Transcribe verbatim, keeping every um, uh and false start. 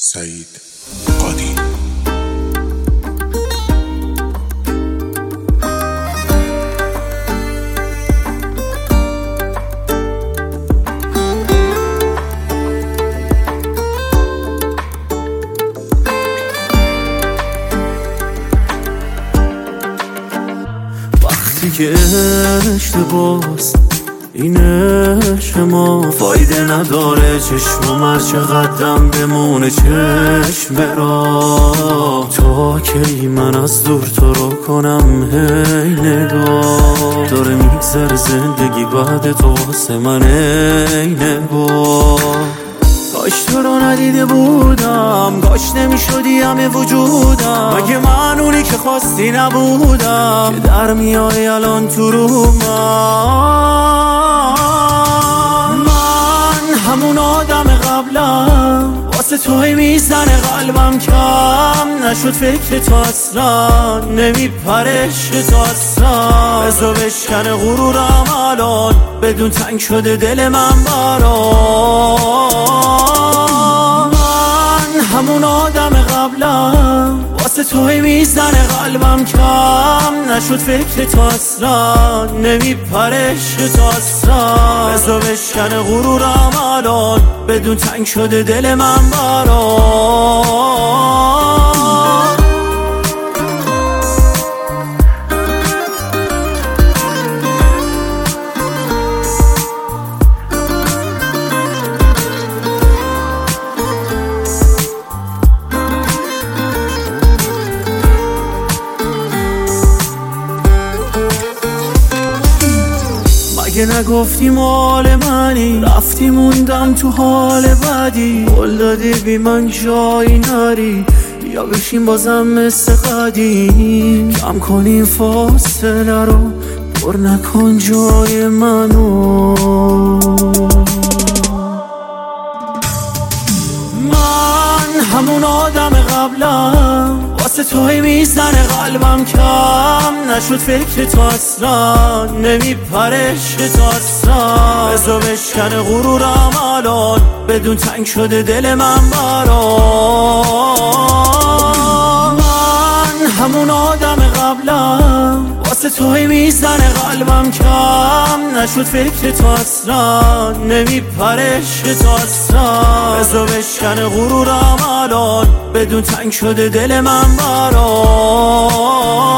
سعید قادی. وقتی که اشتباس این عشق ما فایده نداره، چشمم هر چقدرم بمونه چشم را، تا کی من از دور تو رو کنم هی نگاه، داره میگذره زندگی بعد تو واسه من ای نگاه. کاش تو رو ندیده بودم، کاش نمیشدی همه وجودم، مگه من اونی که خواستی نبودم که در میای الان تو رو من من همون آدم قبلم، واسه توی میزنه قلبم کم نشد فکر تو اصلا، نمیپرش تو اصلا، بزا بشکنه غرورم الان بدون تنگ شده دل من برام. من همون آدم قبلم، واسه توی میزنه قلبم کم نشد فکر تو اصلا، نمیپرش تو اصلا، بزا بشکنه غرورم الان بدون تنگ شده دل من برام. مگه نگفتی مال منی، رفتی موندم تو حال بدی، قول دادی بی من جایی نری، یا بشین بازم مثل قدیم، کم کنیم فاصله رو پر نکن جای منو. من همون آدم قبلم، واسه توی میزنه قلبم کم نشد فکر تو اصلا، نمیپرش تو اصلا، بزا بشکنه غرورم الان بدون تنگ شده دل من برام. من همون آدم قبلم، واسه توی میزنه قلبم کم نشد فکر تو اصلا، نمیپرش تو اصلا، بزا بشکنه غرورم الان بدون تنگ شده دل من برام.